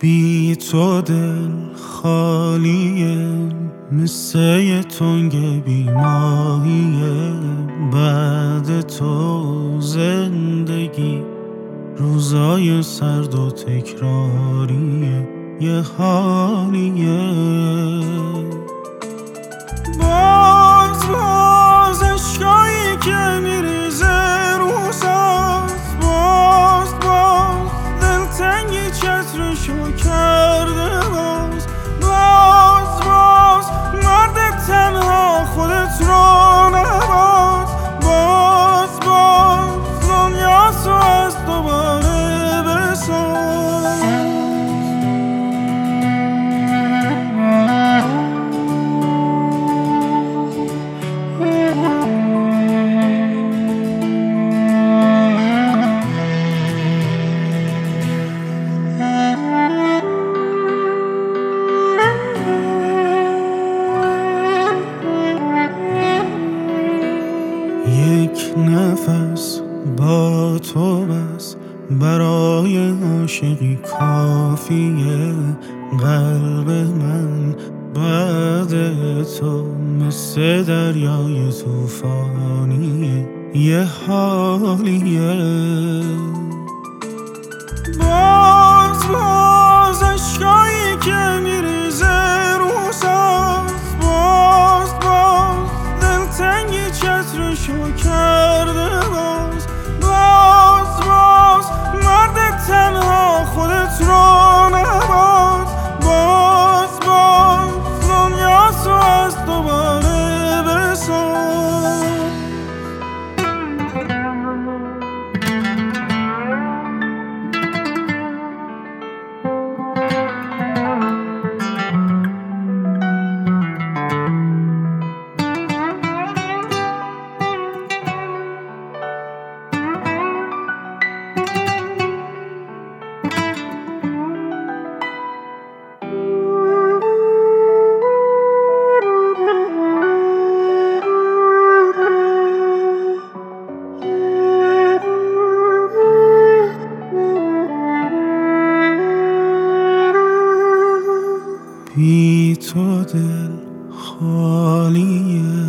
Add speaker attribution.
Speaker 1: بی تو دل خالیه، مثل تنگ بیماریه. بعد تو زندگی روزای سرد و تکراریه، یه حالیه. باز عشقایی که میریزه روزاست، باز دلتنگی چترشو کرده. باز مرد تنها خودت رو نباز. باز دنیا تو از دوباره بساز. یک نفس با تو بس برای عاشقی کافیه. قلب من بعد تو مثل دریای طوفانیه، یه حالیه. باز عشقایی که میریزه روزاست، باز دلتنگی چترشو کرده. باز مرد تنها خودت رو نباز. باز دنیا تو از دوباره بساز. بی تو دل خالیه.